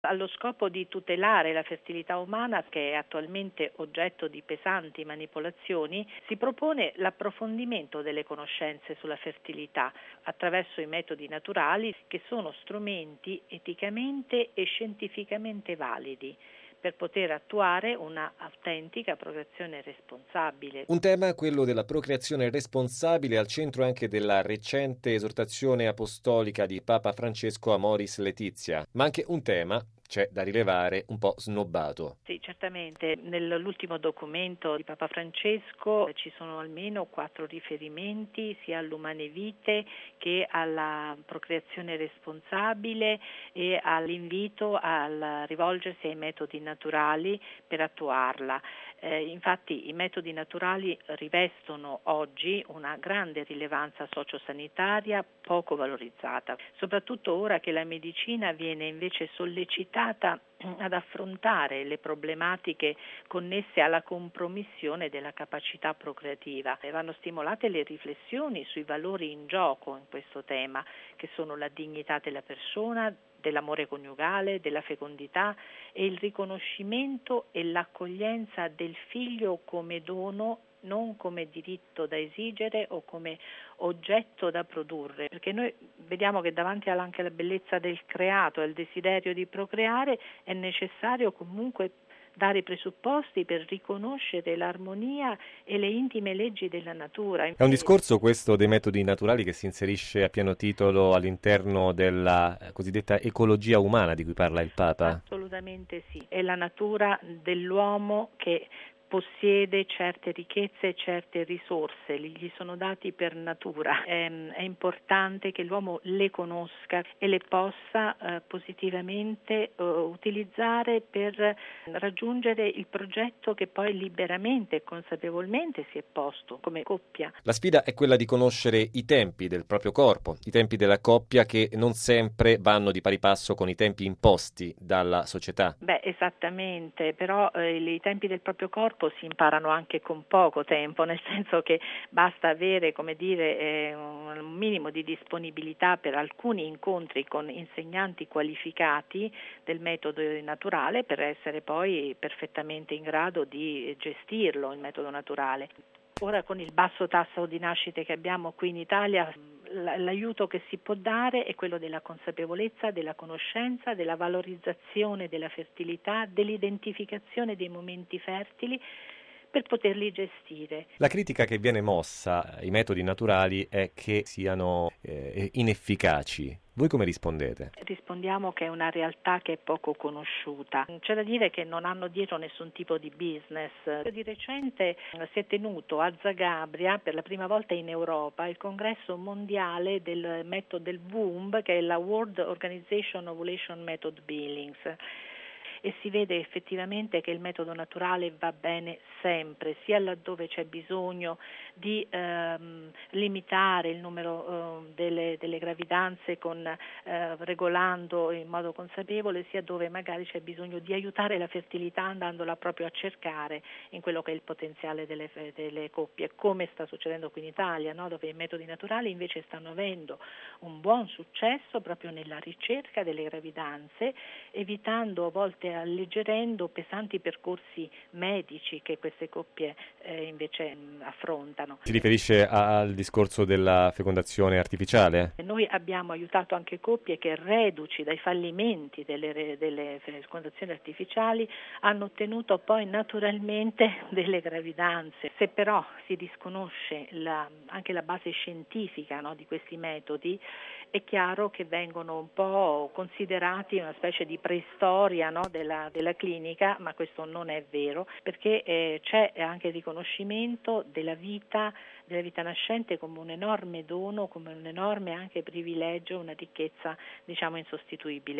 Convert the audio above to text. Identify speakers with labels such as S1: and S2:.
S1: allo scopo di tutelare la fertilità umana, che è attualmente oggetto di pesanti manipolazioni, si propone l'approfondimento delle conoscenze sulla fertilità attraverso i metodi naturali, che sono strumenti eticamente e scientificamente validi per poter attuare una autentica procreazione responsabile.
S2: Un tema, quello della procreazione responsabile, al centro anche della recente esortazione apostolica di Papa Francesco Amoris Laetitia, ma anche un tema, c'è da rilevare, un po' snobbato.
S1: Sì, certamente. Nell'ultimo documento di Papa Francesco ci sono almeno 4 riferimenti sia all'umane vite che alla procreazione responsabile e all'invito a rivolgersi ai metodi naturali per attuarla. Infatti i metodi naturali rivestono oggi una grande rilevanza sociosanitaria poco valorizzata, soprattutto ora che la medicina viene invece sollecitata ad affrontare le problematiche connesse alla compromissione della capacità procreativa. Vanno stimolate le riflessioni sui valori in gioco in questo tema, che sono la dignità della persona, dell'amore coniugale, della fecondità e il riconoscimento e l'accoglienza del figlio come dono, non come diritto da esigere o come oggetto da produrre, perché noi vediamo che davanti anche alla bellezza del creato e al desiderio di procreare è necessario comunque dare i presupposti per riconoscere l'armonia e le intime leggi della natura.
S2: È un discorso questo dei metodi naturali che si inserisce a pieno titolo all'interno della cosiddetta ecologia umana di cui parla il Papa?
S1: Assolutamente sì, è la natura dell'uomo che possiede certe ricchezze e certe risorse, gli sono dati per natura. È importante che l'uomo le conosca e le possa positivamente utilizzare per raggiungere il progetto che poi liberamente e consapevolmente si è posto come coppia.
S2: La sfida è quella di conoscere i tempi del proprio corpo, i tempi della coppia che non sempre vanno di pari passo con i tempi imposti dalla società.
S1: Esattamente, però i tempi del proprio corpo si imparano anche con poco tempo, nel senso che basta avere, un minimo di disponibilità per alcuni incontri con insegnanti qualificati del metodo naturale per essere poi perfettamente in grado di gestirlo, il metodo naturale. Ora con il basso tasso di nascite che abbiamo qui in Italia, l'aiuto che si può dare è quello della consapevolezza, della conoscenza, della valorizzazione della fertilità, dell'identificazione dei momenti fertili per poterli gestire.
S2: La critica che viene mossa ai metodi naturali è che siano inefficaci. Voi come rispondete?
S1: Rispondiamo che è una realtà che è poco conosciuta. C'è da dire che non hanno dietro nessun tipo di business. Di recente si è tenuto a Zagabria, per la prima volta in Europa, il congresso mondiale del metodo del WOMB, che è la World Organization Ovulation Method Billings. E si vede effettivamente che il metodo naturale va bene sempre, sia laddove c'è bisogno di limitare il numero delle gravidanze regolando in modo consapevole, sia dove magari c'è bisogno di aiutare la fertilità andandola proprio a cercare in quello che è il potenziale delle coppie, come sta succedendo qui in Italia, no? Dove i metodi naturali invece stanno avendo un buon successo proprio nella ricerca delle gravidanze, evitando a volte alleggerendo pesanti percorsi medici che queste coppie invece affrontano.
S2: Si riferisce al discorso della fecondazione artificiale?
S1: Noi abbiamo aiutato anche coppie che, reduci dai fallimenti delle fecondazioni artificiali, hanno ottenuto poi naturalmente delle gravidanze. Se però si disconosce anche la base scientifica, no, di questi metodi, è chiaro che vengono un po' considerati una specie di preistoria, no, della clinica, ma questo non è vero, perché c'è anche il riconoscimento della vita nascente come un enorme dono, come un enorme anche privilegio, una ricchezza insostituibile.